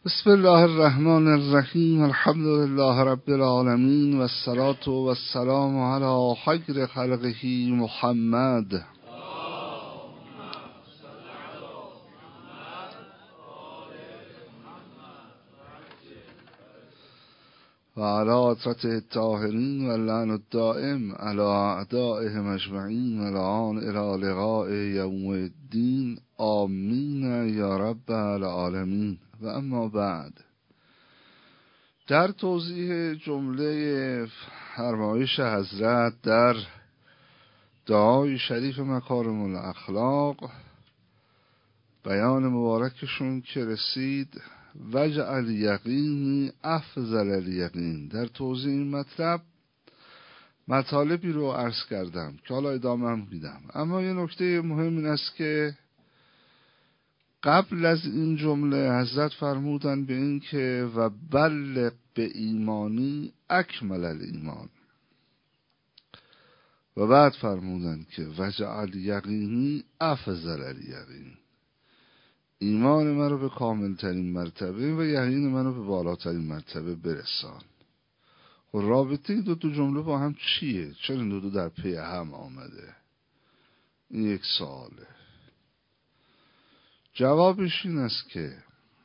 بسم الله الرحمن الرحیم. الحمد لله رب العالمین و الصلاة و السلام علی خیر خلقه محمد و علی عترته الطاهرین و اللعن الدائم علی اعدائهم اجمعین و الان الی لقاء یوم الدین. آمین یا رب العالمین. و اما بعد، در توضیح جمله فرمایش حضرت در دعای شریف مکارم الاخلاق، بیان مبارکشون که رسید وجعل یقینی افضل الیقین، در توضیح این مطالبی رو عرض کردم که حالا ادامه هم میدم. اما یه نکته مهم این است که قبل از این جمله حضرت فرمودن به این که و بلغ به ایمانی اکمل الایمان، و بعد فرمودن که وجعل یقینی افضل الیقین، ایمان من رو به کامل ترین مرتبه و یقین من رو به بالاترین مرتبه برسان. و رابطه این دو جمله با هم چیه؟ چرا این دو در پی هم آمده؟ این یک سواله. جوابش این است که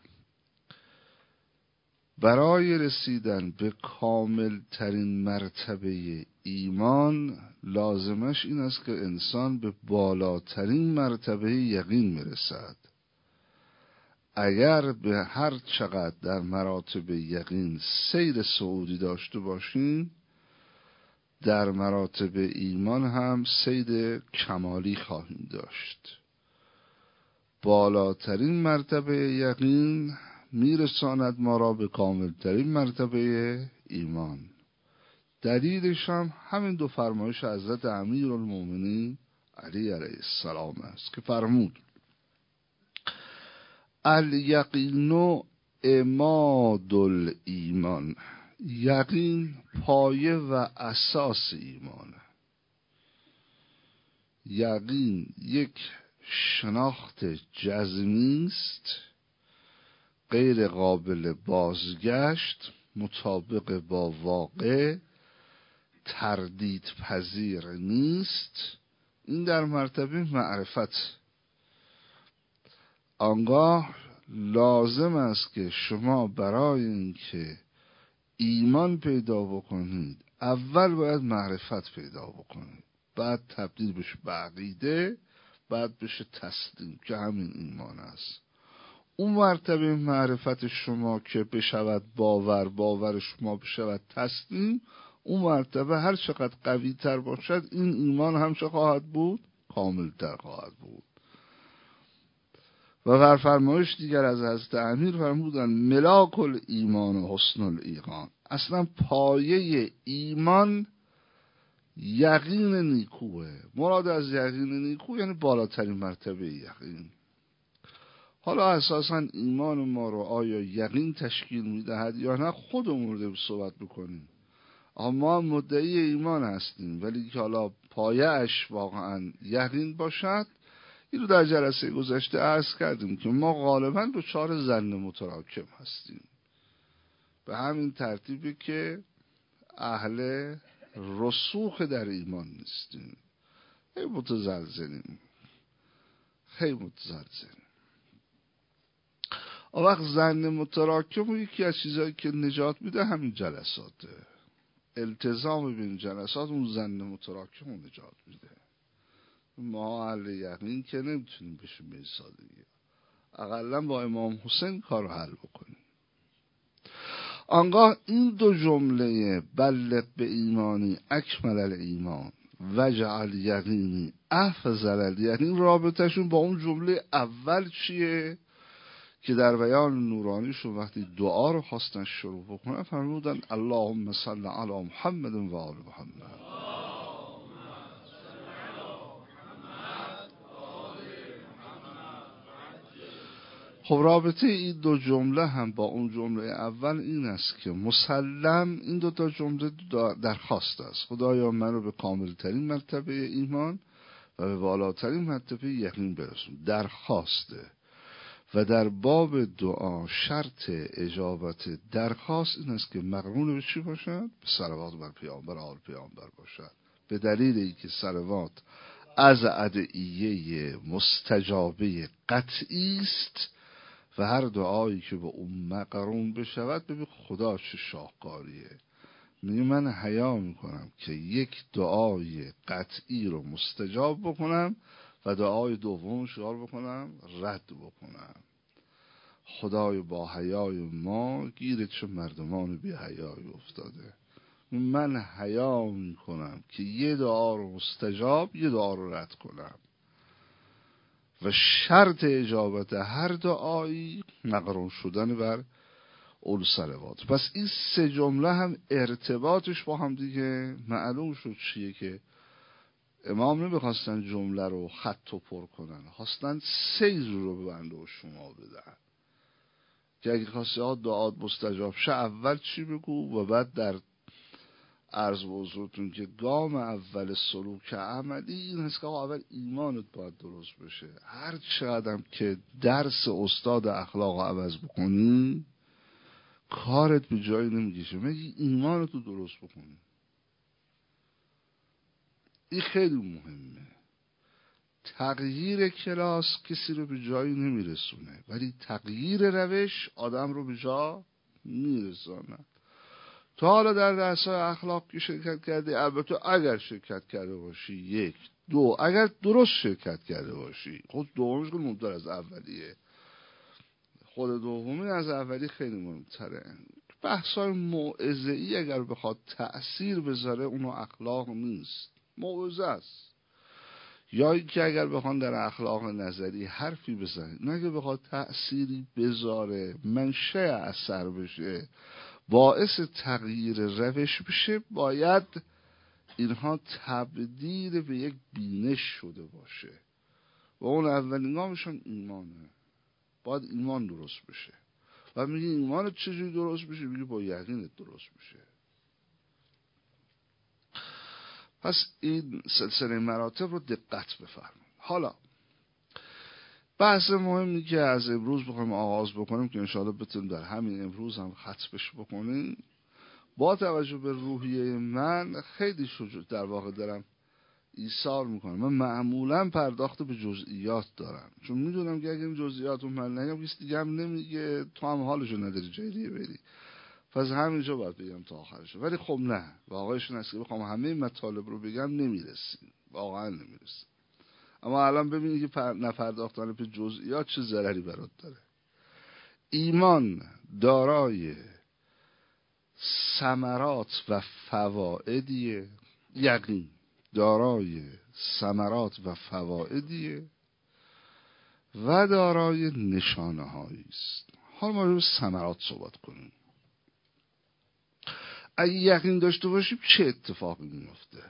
برای رسیدن به کامل ترین مرتبه ایمان لازمش این است که انسان به بالاترین مرتبه یقین میرسد. اگر به هر چقدر در مراتب یقین سیر صعودی داشته باشیم، در مراتب ایمان هم سیر کمالی خواهیم داشت. بالاترین مرتبه یقین میرساند ما را به کاملترین مرتبه ایمان. دلیلش هم همین دو فرمایش حضرت امیرالمومنین علی علیه السلام است که فرمود الیقین عماد الایمان، یقین پایه و اساس ایمانه. یقین یک شناخت جزمی است، غیر قابل بازگشت، مطابق با واقع، تردید پذیر نیست. این در مرتبه معرفت. آنگاه لازم است که شما برای اینکه ایمان پیدا بکنید اول باید معرفت پیدا بکنید، بعد تبدیل بشه به عقیده، بعد بشه تسلیم که همین ایمان است. اون مرتبه معرفت شما که بشود باور شما بشود تسلیم، اون مرتبه هر چقدر قوی تر باشد این ایمان هم چه خواهد بود؟ کامل تر خواهد بود. و بر فرمایش دیگر از حضرت امیر فرمودن ملاک الایمان و حسن الایقان، اصلا پایه ایمان یقین نیکوه. مراد از یقین نیکو یعنی بالاترین مرتبه یقین. حالا اساسا ایمان ما رو آیا یقین تشکیل میدهد یا نه خود مورد صحبت بکنیم. ما مدعی ایمان هستیم، ولی که حالا پایه اش واقعا یقین باشد، این رو در جلسه گذشته عرض کردیم که ما غالبا دچار ظن متراکم هستیم، به همین ترتیبی که اهل رسوخ در ایمان نیستیم، خیلی متزلزلیم. اون وقت ظن متراکم و یکی از چیزایی که نجات میده همین جلساته. التزام به این جلسات اون ظن متراکم رو نجات میده. ما اهل یقین که نمیتونیم بشیم به این سادگی، اقلا با امام حسین کار رو حل بکنیم. آنگاه این دو جمله بلغ به ایمانی اکمل الایمان وجعل یقینی افضل الیقین، رابطهشون با اون جمله اول چیه که در بیان نورانیشون وقتی دعا رو خواستن شروع بکنن فرمودن اللهم صل علی محمد و آل محمد. خب رابطه این دو جمله هم با اون جمله اول این است که مسلم این دو تا جمله درخواست است. خدایا من رو به کامل ترین مرتبه ایمان و به بالاترین مرتبه یقین برسون. درخواسته. و در باب دعا شرط اجابت درخواست این است که مقرون به چی باشد؟ به صلوات بر پیامبر آل پیامبر باشد. به دلیل اینکه صلوات از ادعیه مستجابه قطعی است و هر دعایی که به اون مقرون بشود، ببین خدا چه شاهکاریه. میگه من حیا میکنم که یک دعای قطعی رو مستجاب بکنم و دعای دوم شعار بکنم رد بکنم. خدای با حیای ما گیر چه مردمان بی حیای افتاده. من حیا میکنم که یه دعا رو مستجاب، یه دعا رو رد کنم و شرط اجابت هر دعایی مقرون شدن بر اول صلوات. پس این سه جمله هم ارتباطش با هم دیگه معلوم شد چیه، که امام نمیخواستن جمله رو خط و پر کنن، خواستن سیر رو به بنده و شما بدن که اگه خواسته دعات مستجاب شه اول چی بگو و بعد در عرض به حضورتون که گام اول سلوک عملی این هست که اول ایمانت باید درست بشه. هر چقدر که درس استاد اخلاق عوض بکنی کارت به جایی نمیگیشه، مگه ایمانتو درست بکنی. این خیلی مهمه. تغییر کلاس کسی رو به جایی نمیرسونه، ولی تغییر روش آدم رو به جا میرسونه. تا حالا در درس‌های اخلاق که شرکت کردی، البته اگر شرکت کرده باشی، یک دو اگر درست شرکت کرده باشی، خود دومش که مهمتر از اولیه، خود دومی از اولی خیلی مهمتره. بحث‌های موعظه‌ای اگر بخواد تأثیر بذاره اونو اخلاق نیست، موعظه است. یا اینکه اگر بخوان در اخلاق نظری حرفی بزنید، نه که بخواد تأثیری بذاره، منشأ اثر بشه، باعث تغییر روش بشه، باید اینها تبدیل به یک بینش شده باشه و اون اولین گامشون ایمانه. باید ایمان درست بشه. و میگه ایمانت چجوری درست بشه؟ میگه با یقینت درست بشه. پس این سلسله مراتب رو دقت بفرمایید. حالا بحث مهمی که از امروز بخوایم آغاز بکنیم که انشاءالله بتونیم در همین امروز هم ختمش بکنیم، با توجه به روحیه من خیلی شجاع در واقع دارم ایثار میکنم. من معمولا پرداخت به جزئیات دارم، چون میدونم که اگه این جزئیات رو من نگم کسی دیگه هم نمیگه، تو هم حالشو نداری جای دیگه بری، پس همینجا باید بگم تا آخرش. ولی خب نه، واقعش این است که بخوام همه مطالب رو بگم نمیرسیم، واقعا نمیرسیم. اما الان ببینید که نپرداختن به جزئیات چه ضرری برات داره. ایمان دارای ثمرات و فوائدیه، یقین دارای ثمرات و فوائدیه و دارای نشانه هایی است. حالا ما رو ثمرات صحبت کنیم. اگه یقین داشته باشیم چه اتفاقی میفته؟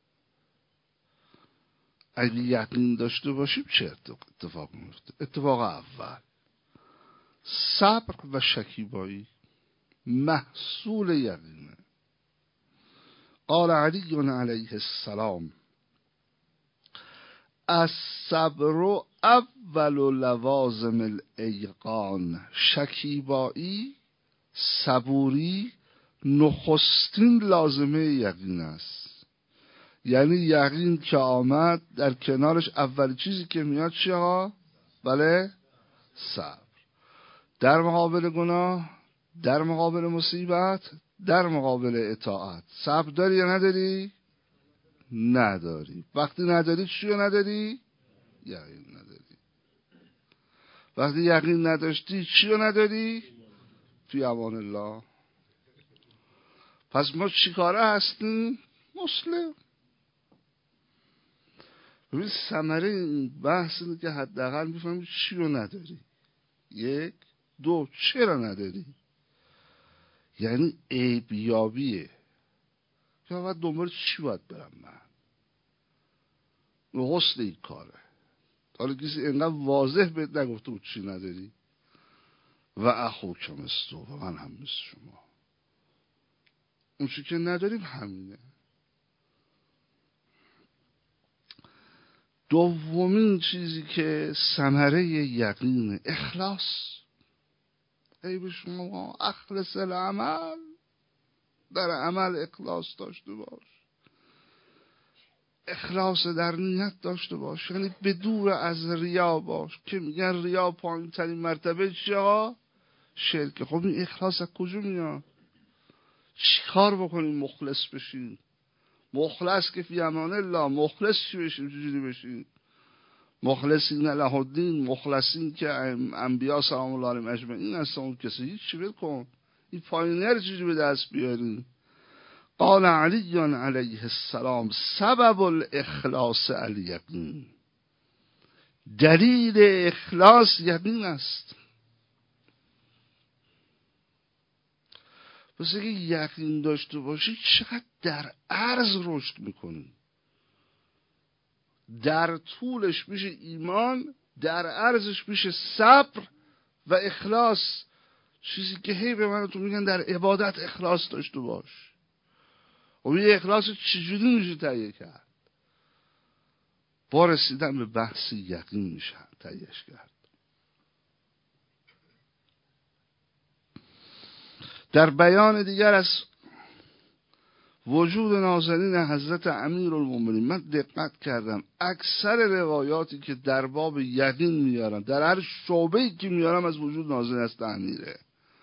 اگه یقین داشته باشیم چه اتفاقی میفته؟ اتفاق اول، صبر و شکیبایی محصول یقینه. قال علی علیه السلام الصبر اول لوازم الایقان. شکیبایی، صبوری نخستین لازمه یقین است. یعنی یقین که آمد در کنارش اول چیزی که میاد چیه ها؟ بله، صبر. در مقابل گناه، در مقابل مصیبت، در مقابل اطاعت صبر داری یا نداری؟ نداری. وقتی نداری چیو نداری؟ یقین نداری. وقتی یقین نداشتی چیو نداری؟ فی امان الله. پس ما چیکاره هستیم؟ مسلم. ببین ثمره این بحث اینه که حداقل میفهمی چیو نداری. یک، دو، چرا نداری؟ یعنی عیبیابیه که باید دنبال چی باید برم من؟ حسن این کاره. حالا کسی اینقدر واضح بهت نگفته بود چی نداری؟ و اخوک مثل و من هم مثل شما. اون چی که نداریم همینه. دومین چیزی که ثمره یقین اخلاص. ای به شما اخلص العمل، در عمل اخلاص داشته باش، اخلاص در نیت داشته باش، یعنی بدور از ریا باش. که میگن ریا پایین ترین مرتبه چیه؟ شرک. خب این اخلاص از کجا میاد؟ چی کار بکنیم مخلص بشین؟ مخلص که فی امان الله. مخلص چی بشیم؟ چجوری بشیم؟ مخلصین له الدین، مخلصین که انبیا سلام الله علیهم اجمعین هستن. اون کسی هیچ ول کن، این پایینه رو چجوری به دست بیاریم؟ قال علی علیه السلام سبب الاخلاص الیقین، دلیل اخلاص یقین است. پس اگه یقین داشته باشی چقدر در عرض رشد میکنی. در طولش میشه ایمان، در عرضش میشه صبر و اخلاص. چیزی که هی به من تو میگن در عبادت اخلاص داشته باش. و این اخلاص چجوری میشه تهیه کرد؟ با رسیدن به بحث یقین میشه تهیهش کرد. در بیان دیگر از وجود نازنین حضرت امیرالمومنین من دقت کردم اکثر روایاتی که در باب یقین میارن، در هر شعبه‌ای که میارم از وجود نازنین است امیره،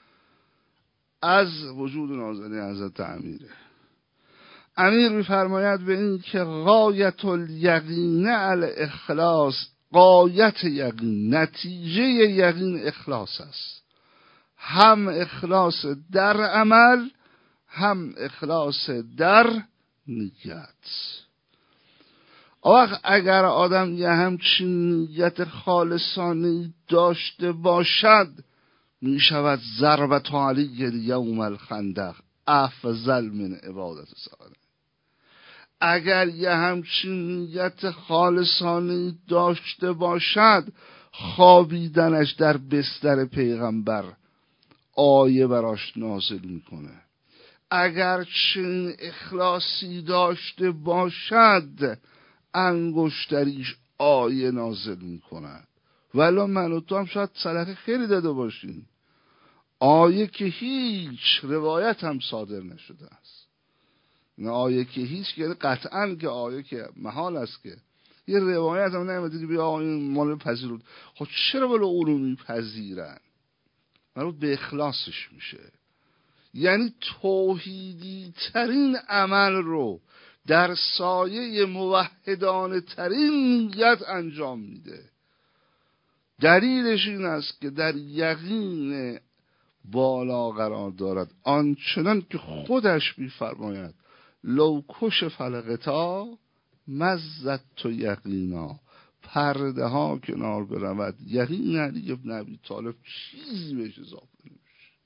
از وجود نازنین حضرت امیره. امیر میفرماید به این که غایت الیقین الاخلاص، غایت یقین، نتیجه یقین اخلاص است. هم اخلاص در عمل، هم اخلاص در نیت. آخه اگر آدم یه همچین نیت خالصانه داشته باشد، می شود ضربت علی یوم الخندق افضل من عبادت ساله. اگر یه همچین نیت خالصانه داشته باشد، خوابیدنش در بستر پیغمبر آیه براش نازل میکنه. اگر چنین اخلاصی داشته باشد، انگشتریش آیه نازل میکنه. ولی من و تو هم شاید صدقه خیلی داده باشیم، آیه که هیچ روایت هم صادر نشده است. نه آیه که هیچ، یعنی قطعاً که آیه که محال است که یه روایت هم نمیده که بیا این مال پذیرود. خب چرا ولی اونو میپذیرن؟ مربوط به اخلاصش میشه. یعنی توحیدی ترین عمل رو در سایه موحدانه ترین نیت انجام میده. دلیلش این است که در یقین بالا قرار دارد، آنچنان که خودش میفرماید لو کشف الغطا مزت تو یقینا، پرده ها کنار برود، یقین علی ابن ابی طالب چیزی بهش اضافه نمیشه.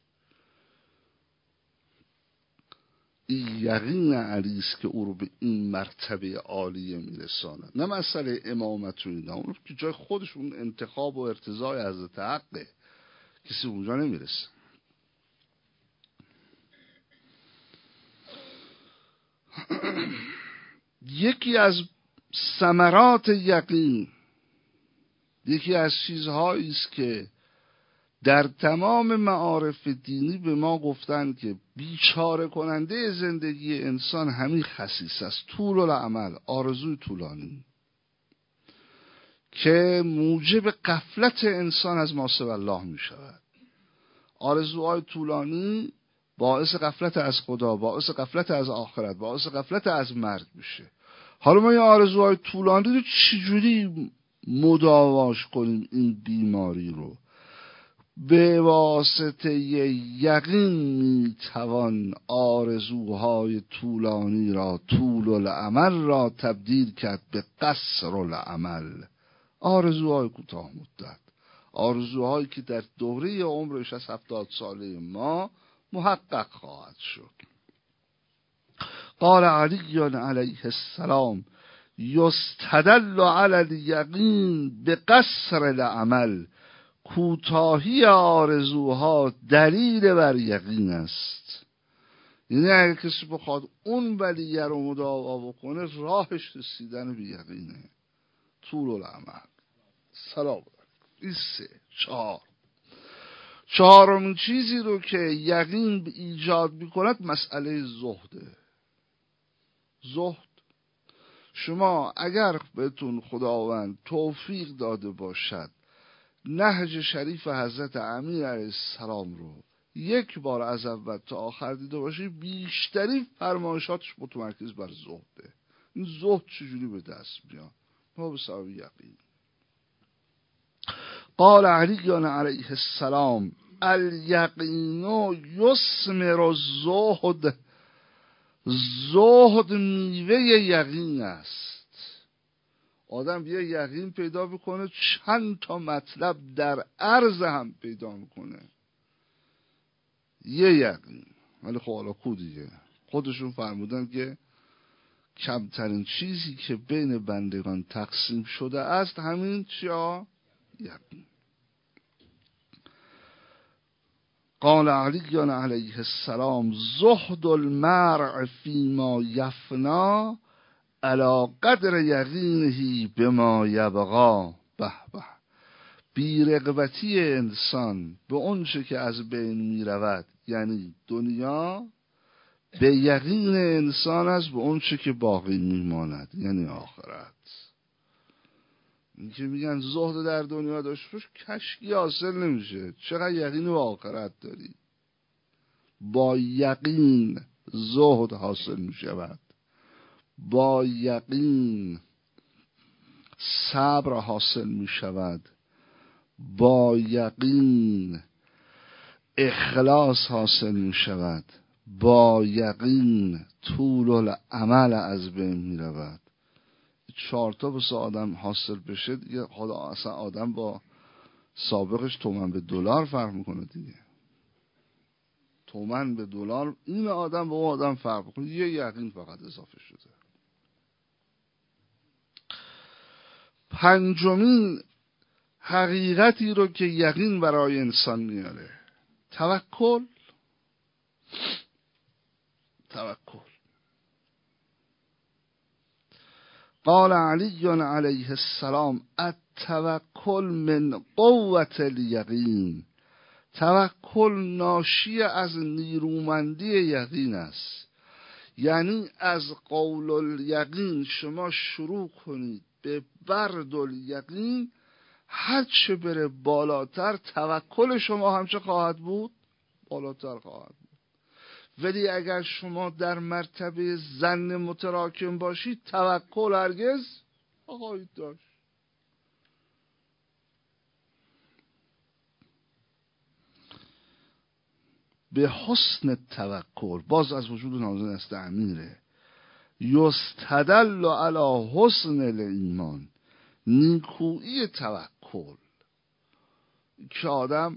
این یقین علی است که او رو به این مرتبه عالیه میرساند، نه مسئله امامت و اینا. اون که جای خودش، اون انتخاب و ارتضای حضرت حقه، کسی اونجا نمیرسه. یکی از ثمرات یقین، یکی از چیزهایی است که در تمام معارف دینی به ما گفتن که بیچاره کننده زندگی انسان همین خصیص است، طول العمل، آرزوی طولانی، که موجب غفلت انسان از ما سوی الله می شود. آرزوهای طولانی باعث غفلت از خدا، باعث غفلت از آخرت، باعث غفلت از مرگ میشه. حالا ما این آرزوهای طولانی رو چجوری مداواش کنیم؟ این بیماری رو به واسطه یقین میتوان آرزوهای طولانی را، طول العمل را تبدیل کرد به قصر العمل. آرزوهای کوتاه مدت، آرزوهایی که در دوره عمرش از 70 ساله ما محقق خواهد شد. قال علی علیه السلام یستدل علی الیقین بقصر العمل، کوتاهی آرزوها دلیل بر یقین است. یعنی اگر کسی بخواد اون ولیه رو مداوا بکنه، راهش رسیدن به یقینه. طول العمل. سلام. این 3. 4. چهارمین چیزی رو که یقین ایجاد میکند مسئله زهده. زهد. شما اگر بهتون خداوند توفیق داده باشد نهج شریف حضرت امیر علیه السلام رو یک بار از اول تا آخر دیده باشی، بیشتری فرمایشاتش متمرکز بر زهده. این زهد چجوری به دست میاد؟ ما به سبب یقین. قال علی علیه السلام الیقین یثمر الزهد. زهد میوه یقین است. آدم یه یقین پیدا بکنه چند تا مطلب در عرض هم پیدا میکنه. یه یقین. ولی خب حالا کو دیگه خودشون فرمودن که کمترین چیزی که بین بندگان تقسیم شده است همین چیا؟ یقین. قال علی علیه السلام زهد المرء فیما یفنا علی قدر یقینه بما یبقا. به به. بی‌رغبتی انسان به اون چه که از بین می رود، یعنی دنیا، به یقین انسان است به اون چه که باقی می ماند، یعنی آخرت. این که میگن زهد در دنیا داشت باش، کشکی حاصل نمیشه. چقدر یقین به آخرت داری؟ با یقین زهد حاصل میشود. با یقین صبر حاصل میشود. با یقین اخلاص حاصل میشود. با یقین طول العمل از بین میرود. 4 تا بس آدم حاصل بشه دیگه، خدا اصلا آدم با سابقش تومن به دلار فرق میکنه دیگه. تومن به دلار، این آدم با اون آدم فرق میکنه. یه یقین فقط اضافه شده. 5مین حقیقتی رو که یقین برای انسان میاره توکل. توکل. قال علی علیه السلام التوکل من قوة الیقین. توکل ناشی از نیرومندی یقین است. یعنی از قول الیقین شما شروع کنید به برد الیقین، هر چه بره بالاتر توکل شما همچه خواهد بود؟ بالاتر خواهد بود. ولی اگر شما در مرتبه ظن متراکم باشید توکل هرگز نخواهید داشت. به حسن توکل، باز از وجود نازل است امیره، یستدل علی حسن الایمان. نیکویی توکل که آدم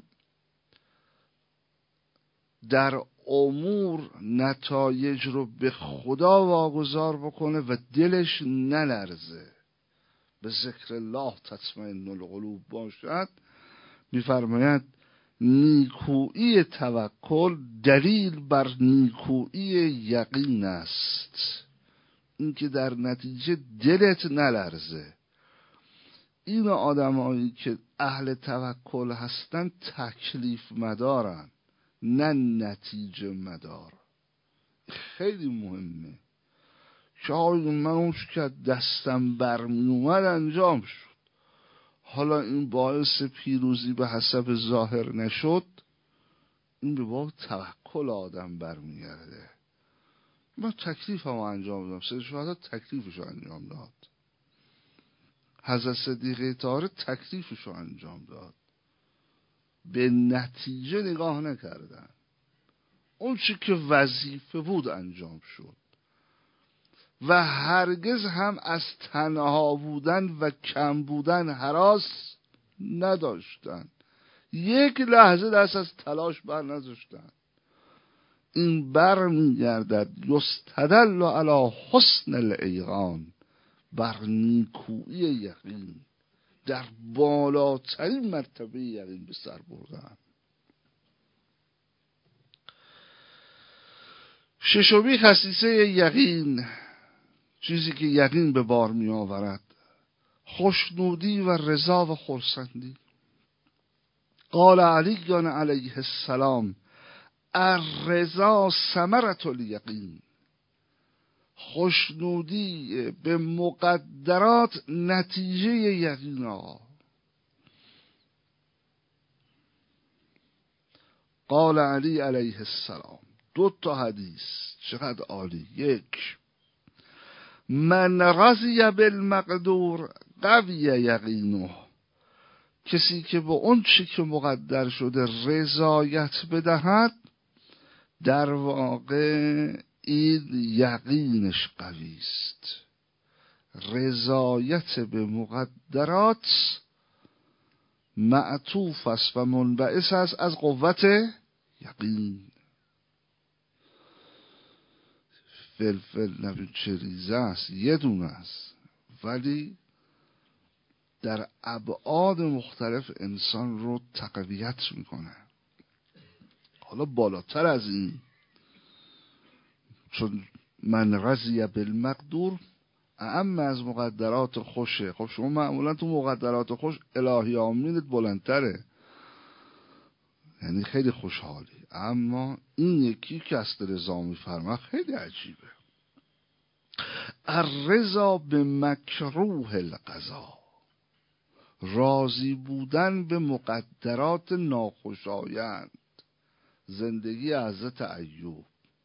در امور نتایج رو به خدا واگذار بکنه و دلش نلرزه، به ذکر الله تطمئن القلوب باشد. میفرماید نیکویی توکل دلیل بر نیکویی یقین است. اینکه در نتیجه دلت نلرزه. این آدمایی که اهل توکل هستن تکلیف مدارن، نه نتیجه مدار. خیلی مهمه که من اون که دستم برمی اومد انجام شد، حالا این باعث پیروزی به حسب ظاهر نشد، این به باب توکل آدم برمیگرده. من تکلیفم انجام دادم. سید شهدا تکلیفشو انجام داد. حضرت صدیقه طاهر تکلیفشو انجام داد. به نتیجه نگاه نکردن. اون چی که وظیفه بود انجام شد و هرگز هم از تنها بودن و کم بودن هراس نداشتن. یک لحظه دست از تلاش بر نذاشتن. این بر میگردد یستدل علی حسن الایقان، بر نیکویی یقین، در بالاترین مرتبه یقین به سر بردن. 6 خصیصه یقین، چیزی که یقین به بار می آورد، خوشنودی و رضا و خرسندی. قال علی علیه السلام الرضا ثمرة الیقین. خوشنودی به مقدرات نتیجه یقین ها. قال علی علیه السلام، 2 حدیث چقدر عالی. 1، من رضی بالمقدور قوی یقینه. کسی که به اون چی که مقدر شده رضایت بدهد، در واقع این یقینش قوی است. رضایت به مقدرات معطوف است و منبعث است از قوت یقین. فلفل نبید چه ریزه است، یه دونه است، ولی در ابعاد مختلف انسان رو تقویت میکنه. حالا بالاتر از این، چون من رضی بالمقدور اعم از مقدرات خوشه. خب شما معمولا تو مقدرات خوش الهی آمینت بلندتره، یعنی خیلی خوشحالی، اما این یکی که است رضا میفرما خیلی عجیبه. الرضا به مکروه القضا، راضی بودن به مقدرات ناخوشایند. زندگی حضرت ایوب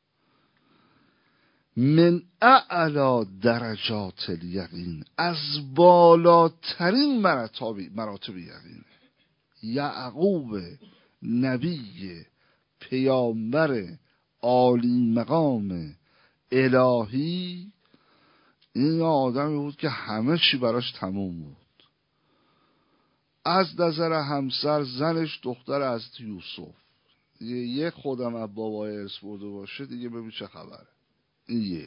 من اعلی درجات الیقین، از بالاترین مراتب یقین. یعقوب نبی پیامبر عالی مقام الهی، این آدمی بود که همه چی براش تموم بود، از نظر همسر، زنش، دختر حضرت یوسف. یه خودم از بابای ارث برده باشه دیگه ببین چه خبره. این 1.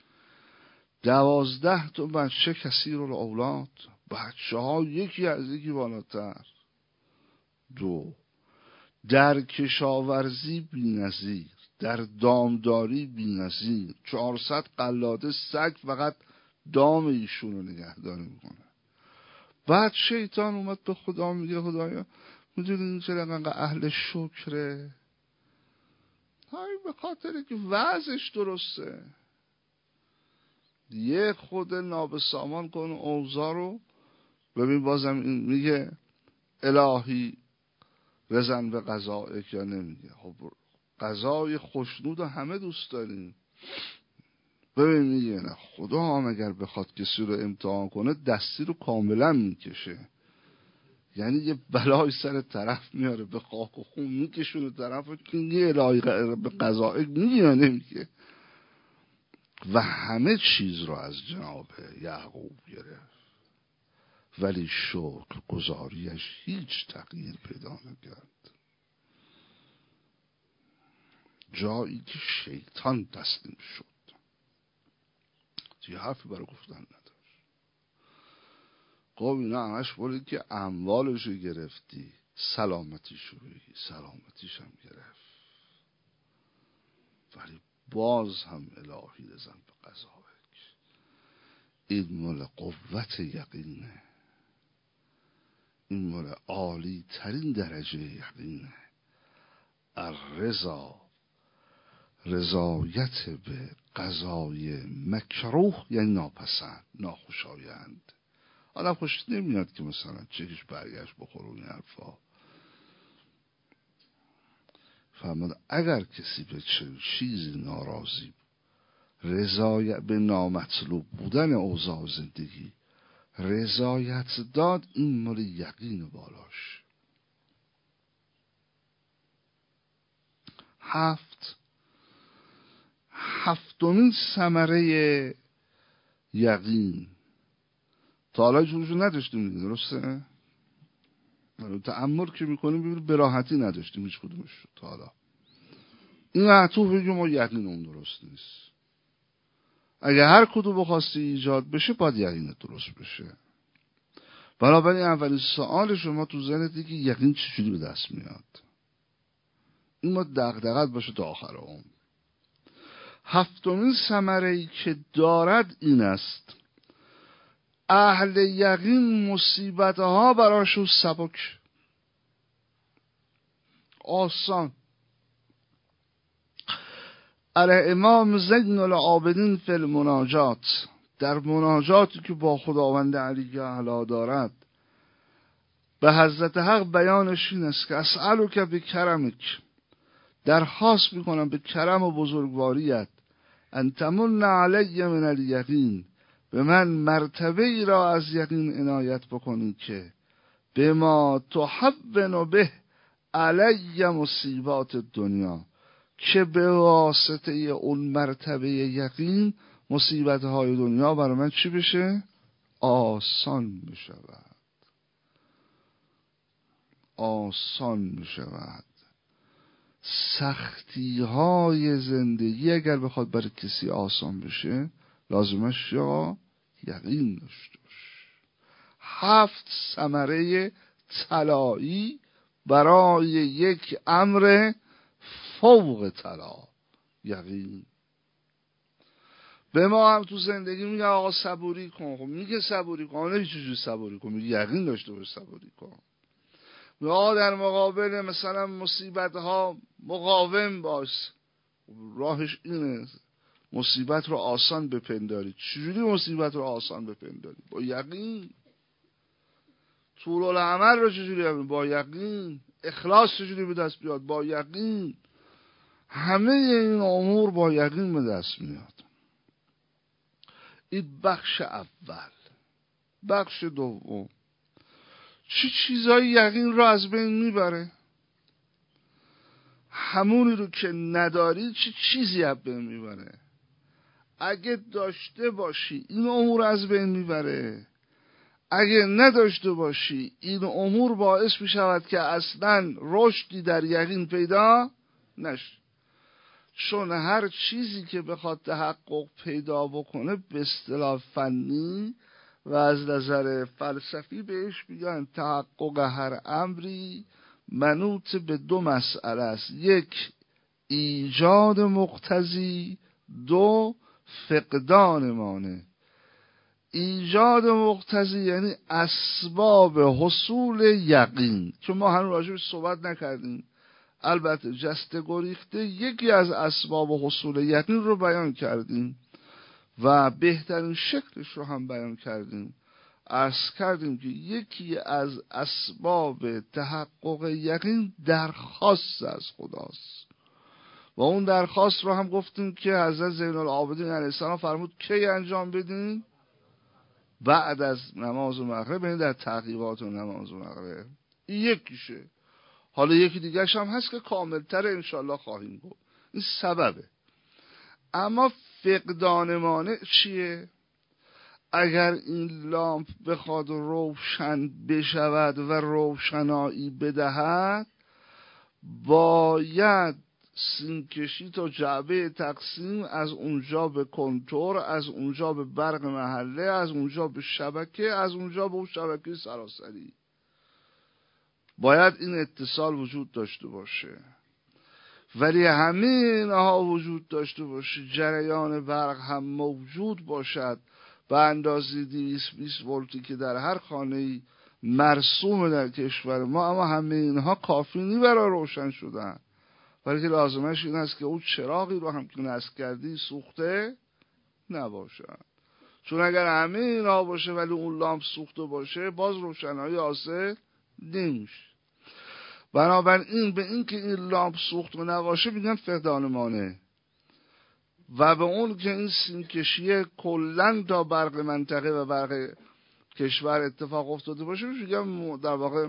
12 تا بچه کثیر الاولاد، بچه ها یکی از یکی بالاتر. 2. در کشاورزی بی‌نظیر، در دامداری بی‌نظیر. 400 قلاده سگ فقط دام ایشون رو نگهداری میکنه. بعد شیطان اومد به خدا میگه خدایا میدونی چرا انقدر اهل شکره؟ های به خاطر که وضعش درسته. یه خود نابسامان کن اوضاع رو ببین. بازم این میگه الهی رزن به قضایک یا نمیگه؟ خب قضای خوشنود رو همه دوست داریم. ببین میگه نه، خدا هم اگر بخواد کسی رو امتحان کنه دستی رو کاملا میکشه، یعنی یه بلای سر طرف میاره به خاک و خون میکشونه طرف رو که یه الهی به قضایک میگه یا نمیگه. و همه چیز رو از جناب یعقوب گرفت، ولی شکر گزاریش هیچ تغییر پیدا نکرد. جایی که شیطان تسلیم شد یه حرفی برای گفتن نداشت. خب اینا همش بولید که اموالشو گرفتی، سلامتیشو بگی، سلامتیش هم گرفت، ولی باز هم الهی رزن به قضایک. این مال قوت یقینه، این مال عالی ترین درجه یقینه. الرضا، رضایت به قضای مکروه یعنی ناپسند، ناخوشایند. آدم خوش نمیاد که مثلا چکش برگشت بخور و این حرفا. فرمود اگر کسی به چیزی ناراضی، رضایت به نامطلوب بودن اوضاع زندگی رضایت داد، این مال یقین بالاش. 7. هفتمین ثمره یقین. تا حالا جورشو نداشتیم، درسته؟ تأمل که میکنیم ببینیم براحتی نداشتیم هیچ کدومش تا حالا. این معطوف بگیم ما یقینمون درست نیست. اگه هر کدوم بخواستی ایجاد بشه باید یقین درست بشه. بنابراین اولین سوال شما تو ذهنت که یقین چجوری به دست میاد. این ما دغدغت باشه تا آخر عمر. هفتمین ثمره‌ای که دارد این است اهل یقین مصیبتها براشون سبک، آسان. امام زین العابدین فی المناجات، در مناجاتی که با خداوند علی اعلی دارد، به حضرت حق بیانش این است که اسألک بکرمک، درخواست میکنم به کرم و بزرگواریت، ان تمن علی من الیقین، به من مرتبه ای را از یقین عنایت بکنی که به ما تحون به علی مصیبات دنیا، که به واسطه اون مرتبه یقین مصیبت های دنیا برای من چی بشه؟ آسان بشود، آسان بشود. سختی های زندگی اگر بخواد برای کسی آسان بشه، لازمش یا یقین داشته باشه. 7 ثمره طلایی برای یک امر فوق طلا، یقین. به ما هم تو زندگی میگه آقا صبوری کن، خب میگه صبوری کن، نه چجوری صبوری کن، میگه یقین داشته باش صبوری کن. یا در مقابل مثلا مصیبت ها مقاوم باش، راهش اینه مصیبت رو آسان بپنداری. چجوری مصیبت رو آسان بپنداری؟ با یقین. طول العمل رو چجوری؟ با یقین. اخلاص چجوری به دست بیاد؟ با یقین. همه این امور با یقین به دست میاد. این بخش اول. بخش دوم، چه چیزایی یقین رو از بین میبره؟ همونی رو که نداری چه چیزی از بین میبره؟ اگه داشته باشی این امور از بین میبره، اگه نداشته باشی این امور باعث میشود که اصلا رشدی در یقین پیدا نشه. چون هر چیزی که بخواد تحقق پیدا بکنه به اصطلاح فنی و از نظر فلسفی بهش میگن تحقق هر امری منوط به 2 مسئله است: 1 ایجاد مقتضی، 2 فقدان مانع. ایجاد مقتضی یعنی اسباب حصول یقین که ما هنوز راجعش صحبت نکردیم. البته جسته گریخته یکی از اسباب حصول یقین رو بیان کردیم و بهترین شکلش رو هم بیان کردیم. عرض کردیم که یکی از اسباب تحقق یقین درخواست از خداست و اون درخواست رو هم گفتیم که حضرت زین العابدین علیه السلام فرمود کی انجام بدین؟ بعد از نماز مغرب، یعنی در تعقیبات نماز مغرب. این یکیشه. حالا یکی دیگرش هم هست که کاملتر انشالله خواهیم گفت. این سببه. اما فقدان مانع چیه؟ اگر این لامپ بخواد روشن بشود و روشنایی بدهد، باید سینکشی تا جعبه تقسیم، از اونجا به کنتور، از اونجا به برق محله، از اونجا به شبکه، از اونجا به اون شبکه سراسری. باید این اتصال وجود داشته باشه. ولی همه اینها وجود داشته باشه، جریان برق هم موجود باشد به اندازه 220 ولتی که در هر خانه‌ای مرسوم در کشور ما، اما همه اینها کافی نی برای روشن شدن. ولی که لازمش این است که اون چراغی رو هم که نصب کردی سوخته نباشد. چون اگر همه اینها باشه ولی اون لامپ سوخته باشه، باز روشنایی حاصل نمیشه. بنابراین به این که این لامپ سوخته نباشه میگن فقدان مانع، و به اون که این سیمکشی کلن تا برق منطقه و برق کشور اتفاق افتاده باشه میگن در واقع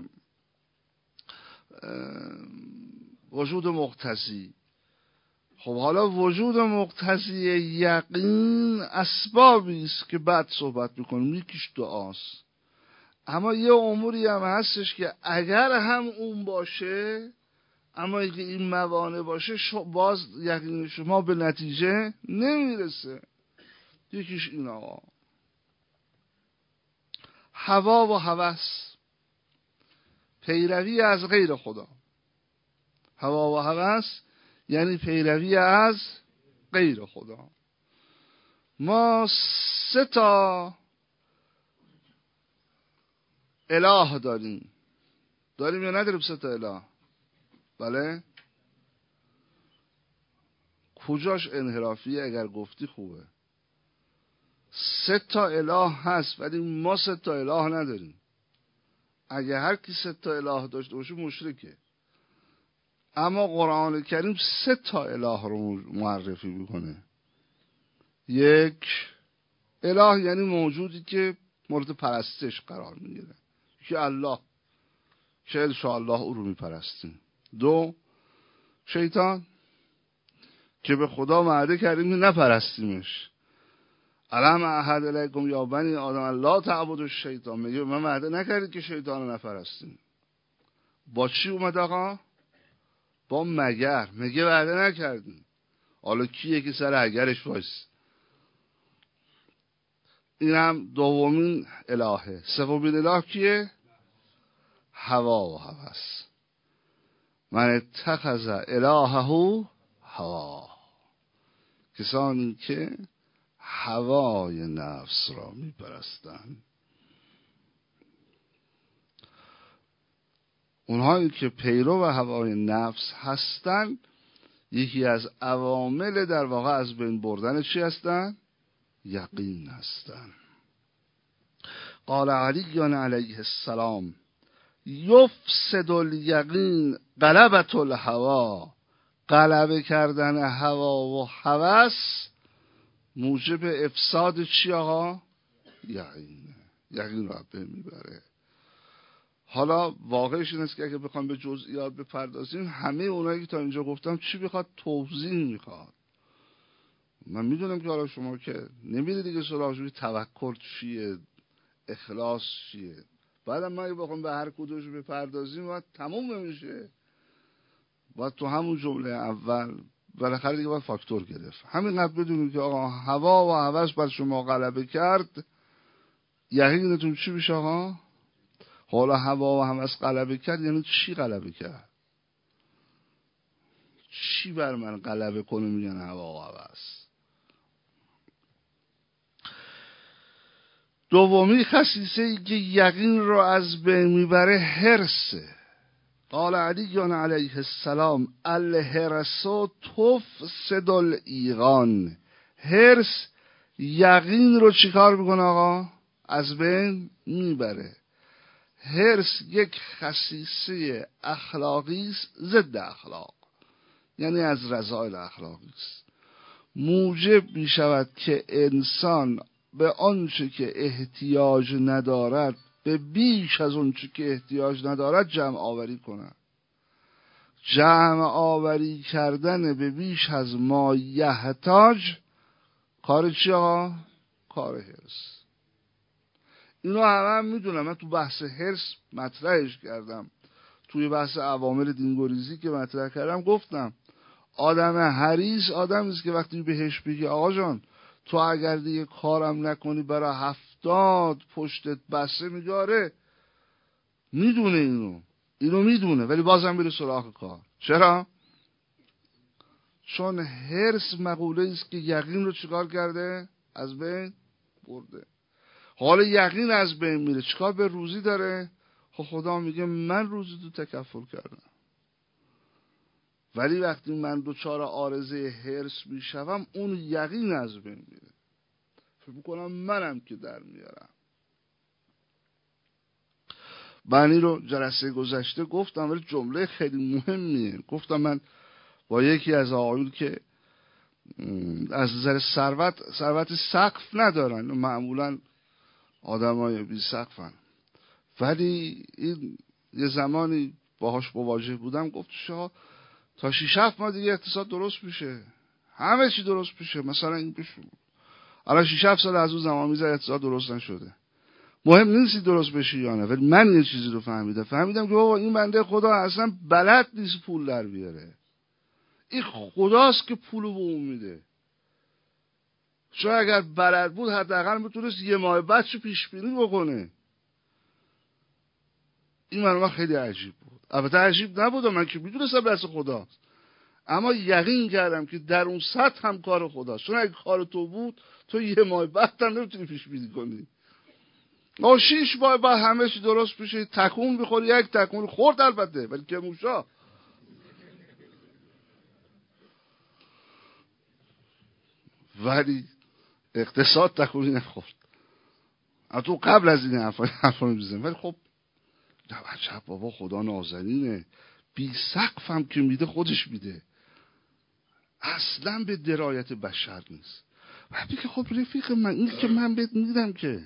وجود مقتضی. خب حالا وجود مقتضی یقین اسبابی است که بعد صحبت میکنیم. یکیش دعاست. اما یه اموری هم هستش که اگر هم اون باشه، اما اگه این موانع باشه، باز یقین شما به نتیجه نمیرسه. یکیش این آقا هوا و هوس، پیروی از غیر خدا. هوا و هوس یعنی پیروی از غیر خدا. ما 3 اله داریم یا نداریم؟ 3 تا اله. بله؟ کجاش انحرافیه؟ اگر گفتی خوبه. 3 تا اله هست ولی ما 3 تا اله نداریم. اگه هر کی 3 تا اله داشته باشه مشرکه. اما قرآن کریم 3 تا اله رو معرفی میکنه. 1 اله یعنی موجودی که مورد پرستش قرار میگیره، که الله، که انشاءالله او رو میپرستیم. 2 شیطان که به خدا وعده کردیم که نپرستیمش. الم اعهد الیکم یا بنی آدم لا تعبدوا الشیطان، میگه من وعده نکردید که شیطان رو نپرستیم. با چی اومد آقا؟ با مگر. میگه وعده نکردیم. حالا کیه که سر اگرش وایس؟ این هم دومین الهه. سومین اله کیه؟ هوا و هوس. من اتخذ الهه هوا، کسانی که هوای نفس را میپرستند. اونهایی که پیرو هوای نفس هستند یکی از عوامل در واقع از بین بردن چی هستند؟ یقین هستند. قال علی علیه السلام یفسد الیقین غلبة الهوا، غلبه کردن هوا و هوس موجب افساد چی آقا؟ یقین را به میبره. حالا واقعش این است که اگه بخوام به جزئیات بپردازیم، همه اونایی که تا اینجا گفتم چی بخواد؟ توضیح میخواد. من میدونم که حالا شما که نمیدونی دیگه سراغ توکل چیه، اخلاص چیه. بعدم ما اگه بخوام به هر کدومش بپردازیم باید تموم نمیشه. باید تو همون جمله اول بالاخره دیگه باید فاکتور گرفت. همینقدر بدونیم که آقا هوا و هوس بر شما غلبه کرد، یقینتون چی میشه آقا؟ حالا هوا و هوس غلبه کرد یعنی چی غلبه کرد؟ چی بر من غلبه کنه میگن هوا و هوس؟ دومی خصیصه ای که یقین رو از بین میبره حرصه. قال علی علیه السلام الحرص تفسد الایقان. حرص یقین رو چیکار میکنه آقا؟ از بین میبره. حرص یک خصیصه اخلاقی است، ضد اخلاق، یعنی از رذائل اخلاقی است. موجب میشود که انسان به آنچه که احتیاج ندارد، به بیش از آنچه که احتیاج ندارد جمع آوری کند. جمع آوری کردن به بیش از ما یحتاج کار چی آقا؟ کار حرص. اینو هم میدونم. من تو بحث حرص مطرحش کردم، توی بحث عوامل دینگریزی که مطرح کردم گفتم آدم حریص آدمی است که وقتی بهش بگی آقا جان تو اگر دیگه کارم نکنی برای 70 پشتت بسته، میگاره میدونه اینو میدونه ولی بازم میره سراغ کار. چرا؟ چون حرص مقوله است که یقین رو چیکار کرده؟ از بین برده. حالا یقین از بین میره، چیکار به روزی داره؟ خدا میگه من روزی تو تکفل کردم. ولی وقتی من دوچار عارضه حرص میشوم اون یقین از بین میره. فکر میکنم منم که در میارم. بنی رو جلسه گذشته گفتم ولی جمله خیلی مهمیه. گفتم من با یکی از آقایون که از نظر ثروت سقف ندارن، معمولا آدمای بی سقفن، ولی این یه زمانی باهاش مواجه بودم، گفت شما تا 6-7 ماه دیگه اقتصاد درست میشه، همه چی درست میشه. مثلا این بشه الان 6-7 سال از اون زمان میذاره اقتصاد درست نشده. مهم نیستی درست بشه یا نه، ولی من یه چیزی رو فهمیدم که بابا این بنده خدا اصلا بلد نیست پول در بیاره. این خداست که پولو به اون میده. شاید اگر بلد بود حداقل میتونست یه ماه بعد چه پیش بینی بکنه. این من خیلی عجیب بود. البته عجیب نبود، من که میدونستم دست خداست، اما یقین کردم که در اون سطح هم کار خداست. چون اگه کار تو بود تو یه ماه بعد هم نمیتونی پیش بینی کنی. 6 ماه با همه چی درست بشه، تکون بخوری، 1 تکون خورد البته، ولی که موشا. ولی اقتصاد تکونی نخورد. تو قبل از این حرفا می‌زنم، ولی خب عجب بابا، خدا نازنینه، بی سقف هم که میده خودش میده، اصلا به درایت بشر نیست. وقتی که خب رفیق من، این که من بهت میدم، که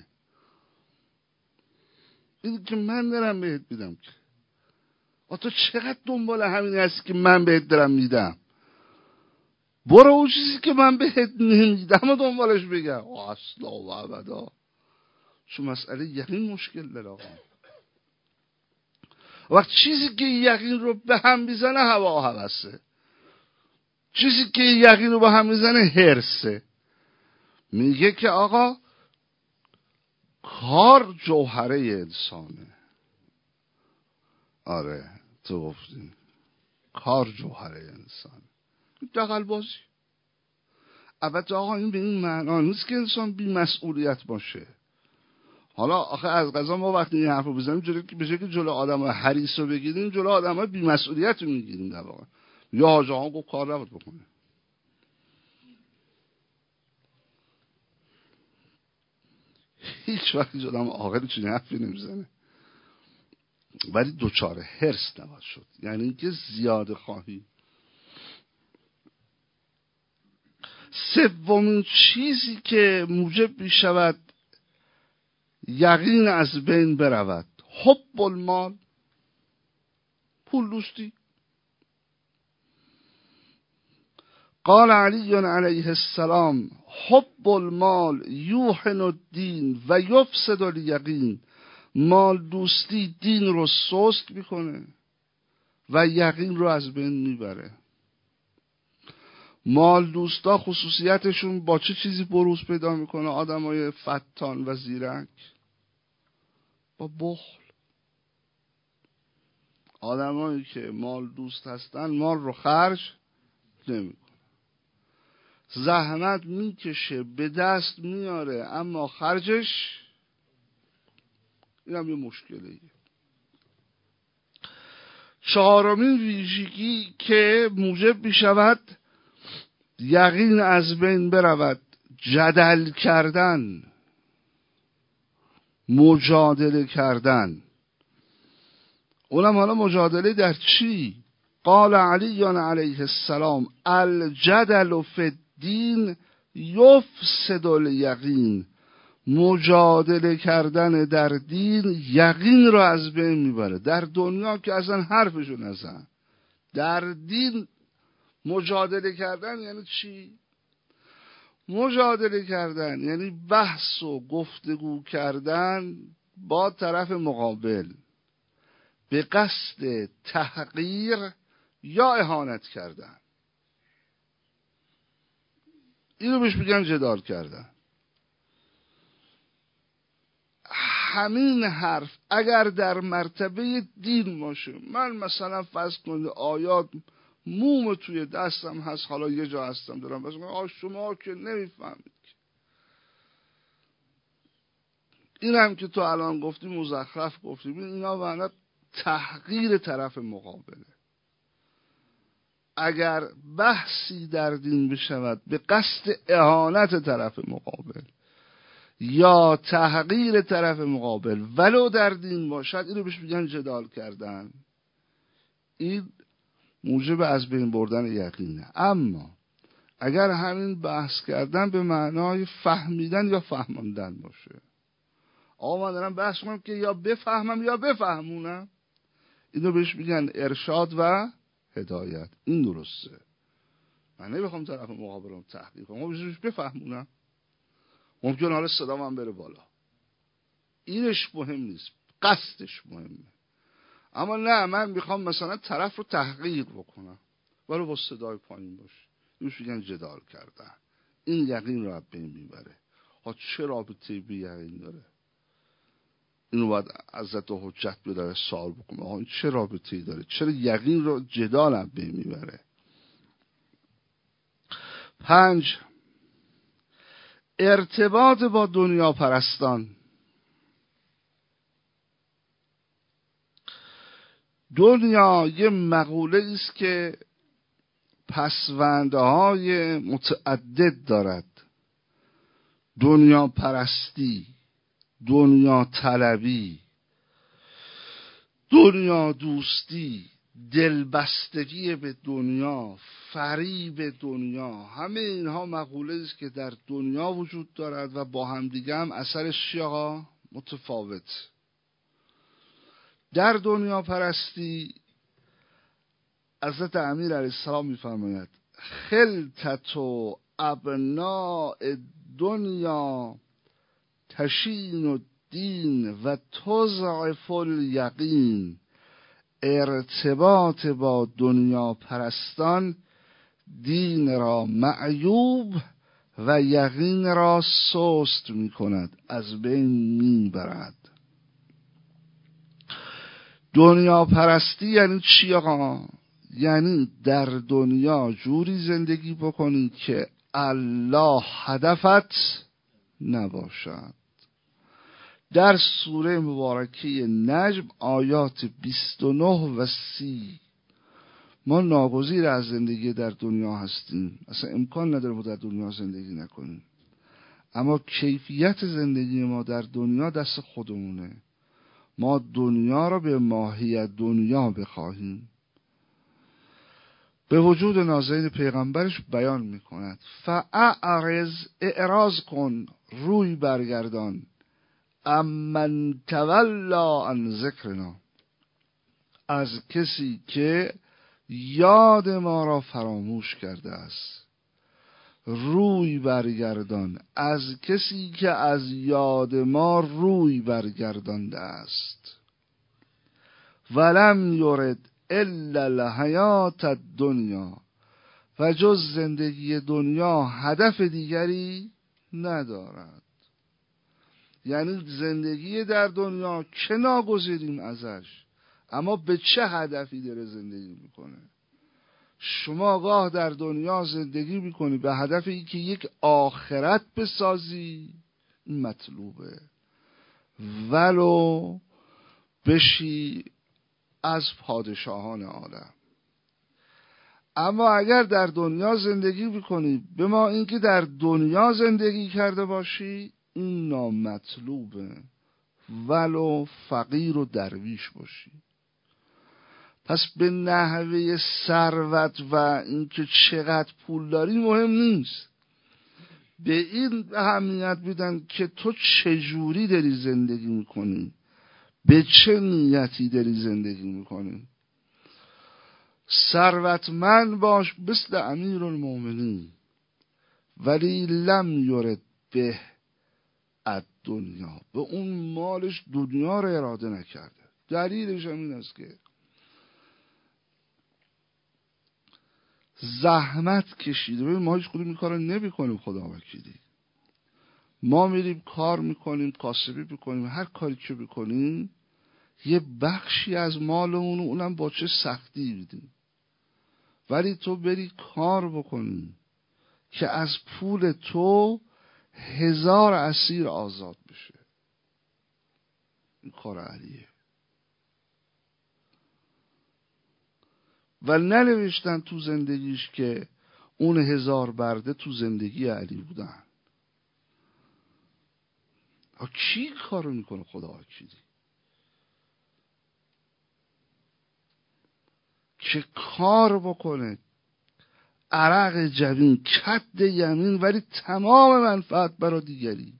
این که من دارم بهت میدم، که تو چقدر دنبال همین هستی که من بهت دارم میدم؟ برو اون چیزی که من بهت نمیدم و دنبالش بگم. اصلا و ابدا. چون مسئله یقین مشکل داره آقا. وقت چیزی که یقین رو به هم میزنه هوا و هوسه، چیزی که یقین رو به هم میزنه حرصه. میگه که آقا کار جوهره انسانه. آره تو گفتی کار جوهره انسان. دغل بازی. البته آقا این به این معنا نیست که انسان بی مسئولیت باشه. حالا آخه از قضا ما وقتی این حرف رو بزنیم به جای که جلو آدم ها حریص رو بگیریم، جلو آدم ها بی مسئولیت رو میگیریم. در واقع یا حاج آقا گفت کار نباید بکنه. هیچ وقت جلو هم عاقل چنین حرفی نمیزنه. ولی دوچاره حرص نباید شد، یعنی اینکه زیاده خواهی. سومین چیزی که موجب می شود یقین از بین برود، حب المال، پول دوستی. قال علی علیه السلام حب المال یوحن الدین و یفسد الیقین. مال دوستی دین رو سست میکنه و یقین رو از بین میبره. مال دوستا خصوصیتشون با چه چیزی بروز پیدا میکنه؟ آدمای فتان و زیرک با بخل. آدمایی که مال دوست هستن مال رو خرج نمیکنه، زحمت میکشه، به دست میاره، اما خرجش، این هم یه مشکله. چهارمین ویژگی که موجب میشود یقین از بین برود، جدل کردن، مجادله کردن. اونم حالا مجادله در چی؟ قال علی علیه السلام الجدل فی الدین یفسد الیقین. مجادله کردن در دین یقین رو از بین میبره. در دنیا که اصلا حرفشو نزن، در دین مجادله کردن یعنی چی؟ مجادله کردن یعنی بحث و گفتگو کردن با طرف مقابل به قصد تحقیر یا اهانت کردن. اینو بهش میگن جدال کردن. همین حرف اگر در مرتبه دین باشه، من مثلا فرض کنید آیات موم توی دستم هست، حالا یه جا هستم دارم بس شما که نمیفهمید، این هم که تو الان گفتی مزخرف گفتی، اینا معنی تحقیر طرف مقابله. اگر بحثی در دین بشود به قصد اهانت طرف مقابل یا تحقیر طرف مقابل ولو در دین باشد، اینو بهش میگن جدال کردن. این موجب از بین بردن یقینه. اما اگر همین بحث کردن به معنای فهمیدن یا فهماندن باشه، آقا من دارم بحث کنم که یا بفهمم یا بفهمونم، اینو بهش میگن ارشاد و هدایت. این درسته. من نمیخوام طرف مقابلم تحقیر کنم، من بهش بفهمونم. ممکن حالا صدام هم بره بالا، اینش مهم نیست، قصدش مهمه. اما نه، من میخوام مثلا طرف رو تحقیر بکنم ولی با صدای پایین باشه، اینش میگن جدال کردن. این یقین رو بین میبره. ها چه رابطه‌ای به یقین داره؟ اینو باید عزت و حجت بداره سوال بکنه. ها این چه رابطه‌ای داره؟ چرا یقین رو جدال هم بین میبره؟ 5. ارتباط با دنیا پرستان. دنیا یه مقوله است که پسوندهای متعدد دارد. دنیا پرستی، دنیا طلبی، دنیا دوستی، دلبستگی به دنیا، فریب دنیا، همه اینها مقوله است که در دنیا وجود دارد و با همدیگه هم اثرش آقا متفاوت. در دنیا پرستی حضرت امیر علیه السلام می‌فرماید خلطت و ابناء دنیا تشین الدین و تضعف الیقین. ارتباط با دنیا پرستان دین را معیوب و یقین را سست می کند، از بین می برد. دنیا پرستی یعنی چی آقا؟ یعنی در دنیا جوری زندگی بکنی که الله هدفت نباشد. در سوره مبارکه نجم آیات 29 و 30 ما ناگزیر از زندگی در دنیا هستیم، اصلا امکان نداره ما در دنیا زندگی نکنیم، اما کیفیت زندگی ما در دنیا دست خودمونه. ما دنیا را به ماهیت دنیا بخواهیم. به وجود نازنین پیغمبرش بیان میکند فاعرض، اعراض کن، روی برگردان، امن تولا عن ذکرنا، از کسی که یاد ما را فراموش کرده است. روی برگردان از کسی که از یاد ما روی برگردانده است. ولم یرد الا الحیات الدنیا، و جز زندگی دنیا هدف دیگری ندارد. یعنی زندگی در دنیا که ناگزیریم ازش، اما به چه هدفی داره زندگی میکنه؟ شما گاه در دنیا زندگی میکنی به هدف این که یک آخرت بسازی، این مطلوبه، ولو بشی از پادشاهان عالم. اما اگر در دنیا زندگی میکنی به ما اینکه در دنیا زندگی کرده باشی، این نامطلوبه، ولو فقیر و درویش باشی. پس به نحوه ثروت و اینکه چقدر پول داری مهم نیست، به این اهمیت بدن که تو چجوری داری زندگی میکنی، به چه نیتی داری زندگی میکنی. ثروتمند باش مثل امیرالمومنین، ولی لم یرد به الدنیا، به اون مالش دنیا رو اراده نکرده. دلیلش هم این است که زحمت کشیده. ببین ما هیچ کدوم این کارو نمی‌کنیم خدا وکیلی. ما میریم کار میکنیم، کاسبی میکنیم، هر کاری که بکنیم یه بخشی از مالمون اونم با چه سختی میدیم. ولی تو بری کار بکنی که از پول تو 1000 اسیر آزاد بشه، این کار علیه. و ننوشتن تو زندگیش که اون 1000 برده تو زندگی علی بودن. کی کارو میکنه خدا وکیلی؟ که کار بکنه، عرق جبین، کد یمین، ولی تمام منفعت برای دیگری.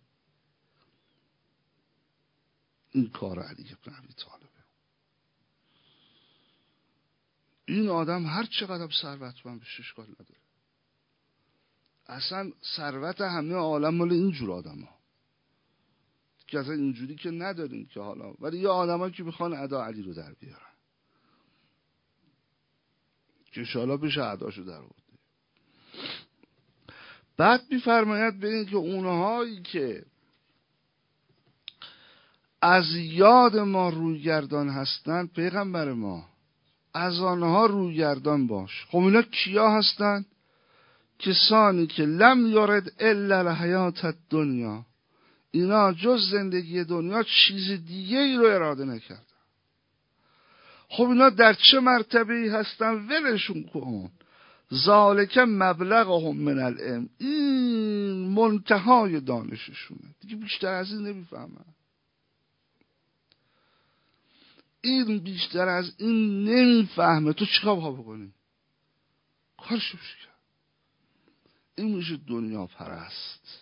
این کار علی بن ابی طالبه. این آدم هر چقدر ثروتمند بشه اشکال نداره. اصلا ثروت همه عالم مال اینجور آدم ها که اصلا اینجوری که نداریم که حالا، ولی یه آدم ها که میخوان ادا علی رو در بیارن که انشاءالله بشه اداشو در آورد. بعد میفرماید ببین که اونهایی که از یاد ما رویگردان هستن، پیغمبر ما از آنها رویگردان باش. خب اینا کیا هستن؟ کسانی که لم یرد الا الحیات الدنیا، اینا جز زندگی دنیا چیز دیگه ای رو اراده نکردن. خب اینا در چه مرتبه‌ای هستن؟ ولشون کن. ذالک مبلغهم من العلم، این منتهای دانششونه، دیگه بیشتر از این نمیفهمن. این بیشتر از این نمیفهمه. تو چیکار باید بکنی؟ کارشو بشه. این میشه دنیا پرست.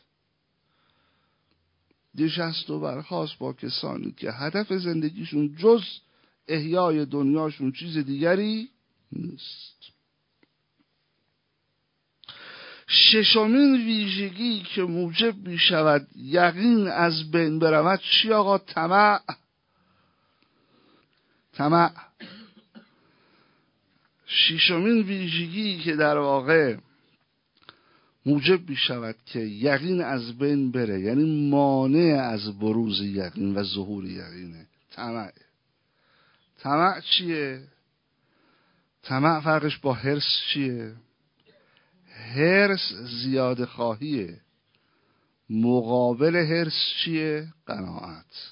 نشست و برخاست با کسانی که هدف زندگیشون جز احیای دنیاشون چیز دیگری نیست. ششمین ویژگی که موجب می شود یقین از بین برود چی آقا؟ طمع. ششمین ویژگی که در واقع موجب می شود که یقین از بین بره، یعنی مانع از بروز یقین و ظهور یقینه، طمع چیه؟ طمع فرقش با حرص چیه؟ حرص زیاده خواهیه، مقابل حرص چیه؟ قناعت.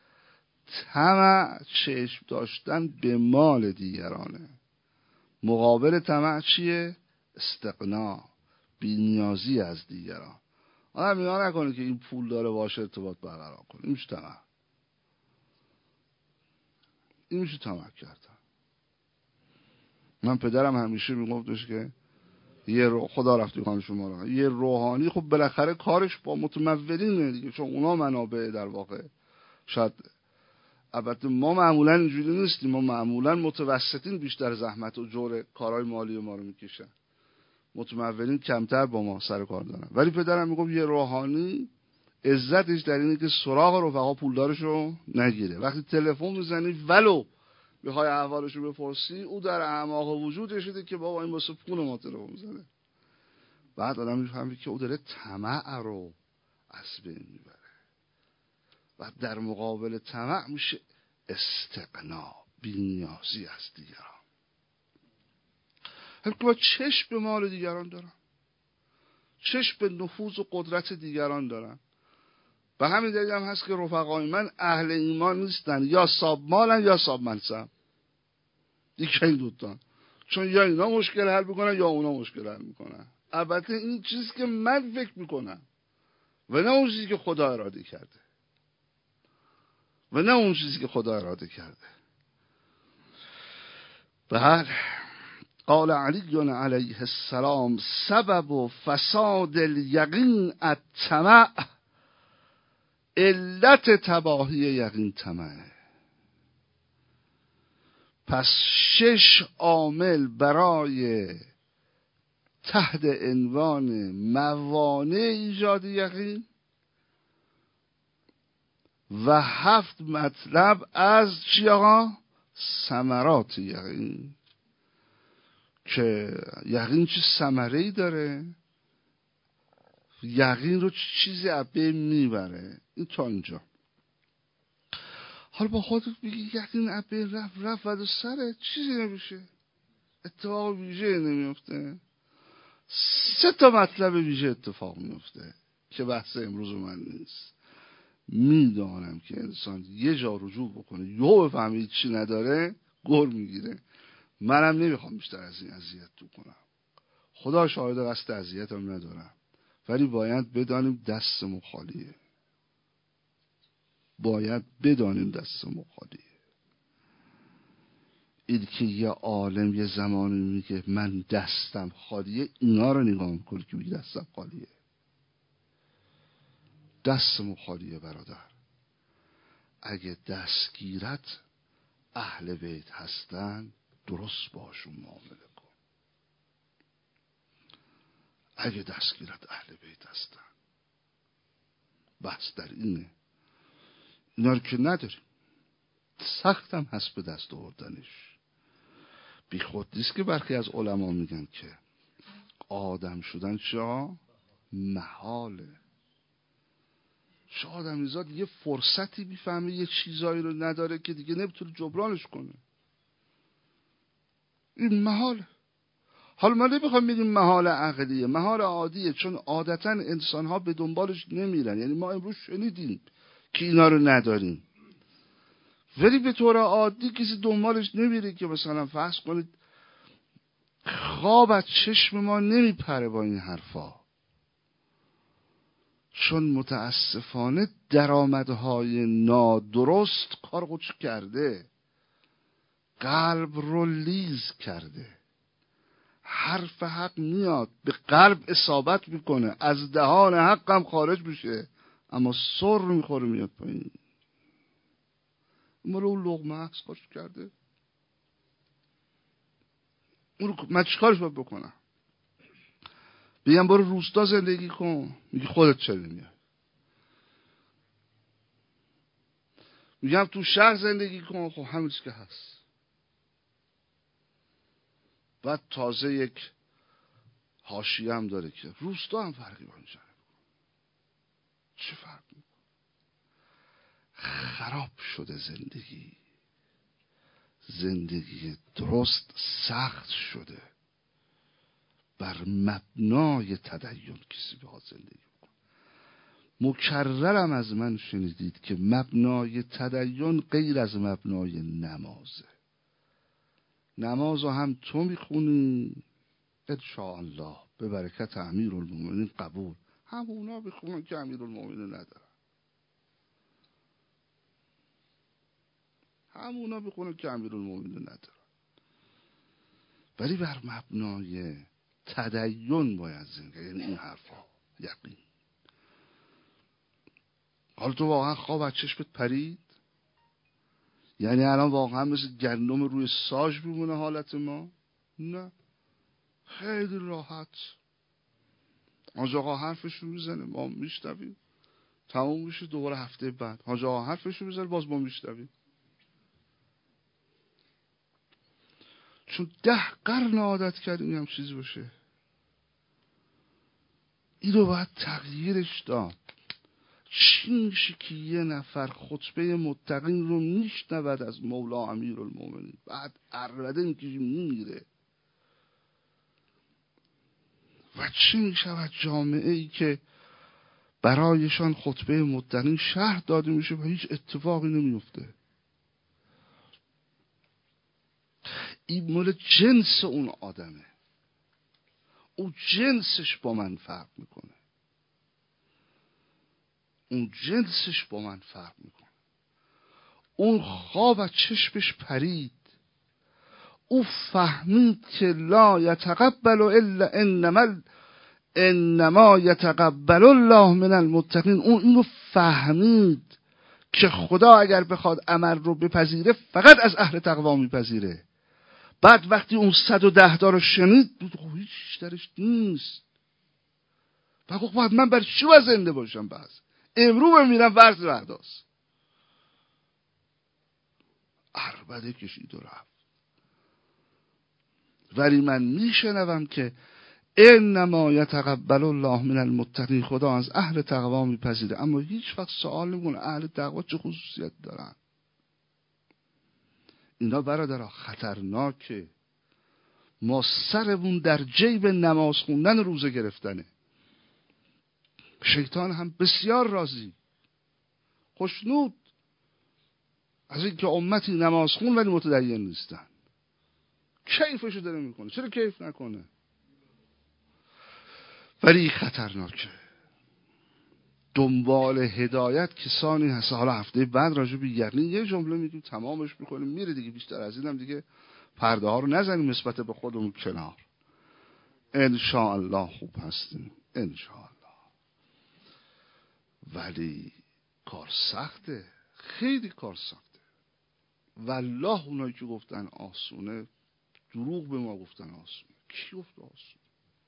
طمع چشم داشتن به مال دیگرانه، مقابل طمع چیه؟ استغنا، بی‌نیازی از دیگران. آدم نگاه نکنه که این پول داره باشه ارتباط برقرار کنه، این میشه طمع. این میشه طمع کردن. من پدرم همیشه میگفتش که خدا رفتی خانه شما را، یه روحانی خب بالاخره کارش با متمولینه دیگه، چون اونا منابع در واقع. شاید البته ما معمولا اینجوری نیستیم، ما معمولا متوسطین بیشتر زحمت و جور کارهای مالی ما رو میکشن، متمولین کمتر با ما سر کار دارن. ولی پدرم میگفت یه روحانی عزتش در اینه که سراغ رفقا پولدارشو نگیره. وقتی تلفن میزنی ولو بخوای احوالشو بپرسی، او در اعماق وجودش دیده که بابا این واسه پول ما تلفن میزنه. بعد آدم میفهمه که او داره طمع رو از بین میبره و در مقابل طمع میشه استغنا، بی‌نیازی از دیگران. هم که با چشم به مال دیگران دارن، چشم به نفوذ و قدرت دیگران دارن. به همین دلیل هم هست که رفقای من اهل ایمان نیستن، یا صاحب مالن یا صاحب منصب، دیگه این دوتان. چون یا اینا مشکل حل میکنن یا اونا مشکل حل میکنن. البته این چیزی که من فکر میکنم و نه اون چیزی که خدا اراده کرده، بله. قال علی علیه السلام سبب فساد الیقین الطمع، علت تباهی یقین طمعه. پس 6 عامل برای تحت عنوان موانع ایجاد یقین و 7 مطلب از چی آقا؟ ثمرات یقین، که یقین چه ثمره‌ای داره، یقین رو چیزی از بین میبره. این تا اینجا. حالا با خودت بگی یقین از بین رفت و سره چیزی نمیشه، اتفاق ویژه نمیفته. 3 تا مطلب ویژه اتفاق میفته که بحث امروز من نیست. میدانم که انسان یه جا رجوع بکنه یهو بفهمه چی نداره گر میگیره. منم نمیخوام بیشتر از این اذیت تو کنم، خدا شاهد قصد اذیتم ندارم، ولی باید بدانیم دستمون خالیه. این که یه عالم یه زمانی میگه من دستم خالیه، اینا رو نگاه میکنه که میگه دستم خالیه. دستمون خالیه برادر. اگه دستگیرت اهل بیت هستن درست باشون معامله کن. اگه دستگیرت اهل بیت هستن، بحث در اینه. اینا رو که نداریم، سختم هست به دست آوردنش. بی خود نیست که برخی از علما میگن که آدم شدن چه محاله. چه آدمیزاد یه فرصتی میفهمه یه چیزایی رو نداره که دیگه نمیتونه جبرانش کنه. این محاله. حالا ما نمیخوام بگیم محال عقلیه، محال عادیه، چون عادتا انسان ها به دنبالش نمیرن. یعنی ما امروز شنیدیم که اینا رو نداریم، ولی به طور عادی کسی دنبالش نمیره که مثلا فرض کنید خواب از چشم ما نمیپره با این حرفا، چون متاسفانه درآمدهای نادرست کار خودش کرده، قلب رو لیز کرده. حرف حق میاد به قلب اصابت میکنه، از دهان حق هم خارج میشه، اما سر میخوره میاد پایین. مال اون لقمه هست کارش کرده. من چیکارش باید بکنم؟ بگم برو روستا زندگی کن، میگی خودت چرا نمیای؟ میگم تو شهر زندگی کن، خب همین که هست. بعد تازه یک حاشیه هم داره که روستا هم فرقی با اینجا. چه فرق میکنه؟ خراب شده زندگی درست سخت شده. بر مبنای تدین کسی بخواد زندگی کنه. مکررم از من شنیدید که مبنای تدین غیر از مبنای نمازه. نمازو هم تو میخونی انشاءالله به برکت امیرالمومنین قبول، همونا بخونن که امیرالمومنین ندارن، همونا بخونن که امیرالمومنین ندارن. ولی بر مبنای تدین باید زندگی، یعنی این حرفا یقین. حالا تو واقعا خواب از چشمت پرید؟ یعنی الان واقعا مثل گندم روی ساج بمونه حالت ما؟ نه، خیلی راحت. حاج آقا حرفشو میزنه، ما میشنویم، تموم میشه، دوباره هفته بعد حاج آقا حرفشو میزنه، باز ما میشنویم. چون 10 قرن عادت کردیم هم چیزی باشه. اینو باید تغییرش داد. چی میشه که یه نفر خطبه متقین رو میشنود از مولا امیرالمومنین، بعد عربده میکشه میمیره؟ و چی میشود جامعه ای که برایشان خطبه متقین شرح داده میشه و هیچ اتفاقی نمیفته؟ این مال جنس اون آدمه، اون جنسش با من فرق میکنه، اون جنسش با من فرق میکنه. اون خواب از چشمش پرید، او فهمید که لا یتقبل الا انما یتقبل الله من المتقین. اون اینو فهمید که خدا اگر بخواد عمل رو بپذیره فقط از اهل تقوا میپذیره. بعد وقتی اون 110 تا رو شنید بود خب هیچ درش نیست. و خب من برای چی باید زنده باشم؟ بس امرو بمیرم ورز برداز. عربده کشید و رفت. ولی من میشنوم که انما یتقبل الله من المتقین، خدا از اهل تقوا میپذیره. اما هیچ وقت سوال نمیکنه اهل تقوا چه خصوصیت دارن. اینا برادرها خطرناکه. ما سرمون در جیب نماز خوندن روزه گرفتنه. شیطان هم بسیار راضی، خوشنود از این که امتی نماز خون ولی متدین نیستن. کیفشو داره میکنه، چرا کیف نکنه؟ ولی خطرناکه. دنبال هدایت کسانی هست. حالا هفته بعد راجع به یقین یه جمله میگیم تمامش میکنیم میره دیگه. بیشتر از اینم دیگه پرده ها رو نزنیم نسبت به خودمون کنار. انشاءالله خوب هستیم انشاءالله. ولی کار سخته، خیلی کار سخته. والله اونایی که گفتن آسونه دروغ به ما گفتن آسونه. کی گفت آسونه؟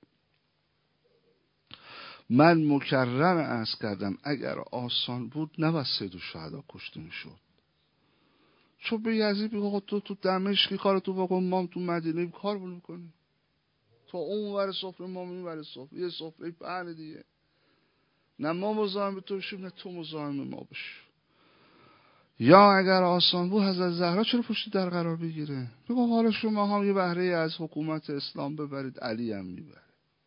من مکرر عرض کردم اگر آسان بود نباید سید الشهدا کشته میشد. چون به یزید بگو تو دمشقی کارتو بکن، ما تو مدینه کار میکنیم. تو اون ور سفره ما این ور سفره، یه سفره پهن دیگه. نه ما مزاحم تو بشیم نه تو مزاحم ما بشی. یا اگر آسان بود حضرت زهرا چرا پشت در قرار بگیره؟ بگو حالا شما هم یه بهره از حکومت اسلام ببرید، علی هم میبره.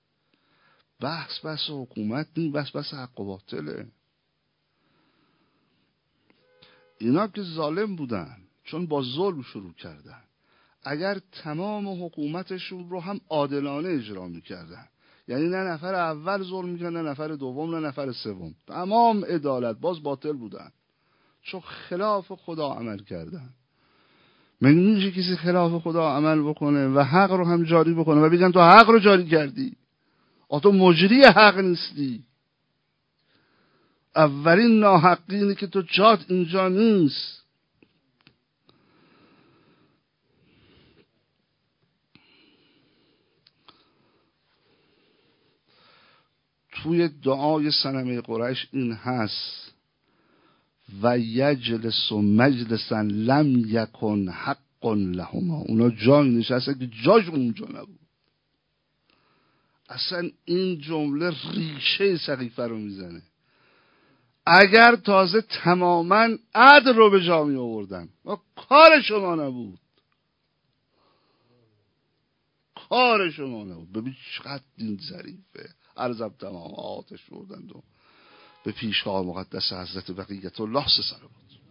بحث حکومت نی، بحث حق و باطله. اینا که ظالم بودن، چون با ظلم شروع کردن. اگر تمام حکومتشون رو هم عادلانه اجرا میکردن، یعنی نه نفر اول ظلم میکردن، نه نفر دوم، نه نفر سوم، تمام عدالت، باز باطل بودن، چون خلاف خدا عمل کردن. مگه میشه کسی خلاف خدا عمل بکنه و حق رو هم جاری بکنه و بگن تو حق رو جاری کردی، تو مجری حق نیستی؟ اولین ناحقی اینه که تو جات اینجا نیست. توی دعای صنمه قریش این هست: و یجلس مجلسا لم یکن حق لهما. اونا جای نشسته که جاش اونجا نبود. اصلا این جمله ریشه سقیفه رو میزنه. اگر تازه تماما عدل رو به جا می آوردن و کار شما نبود، کار شما نبود. ببین چقدر دین ظریفه. عرضم تمام آتش بردند و به پیشگاه مقدس حضرت بقیت الله سر بود.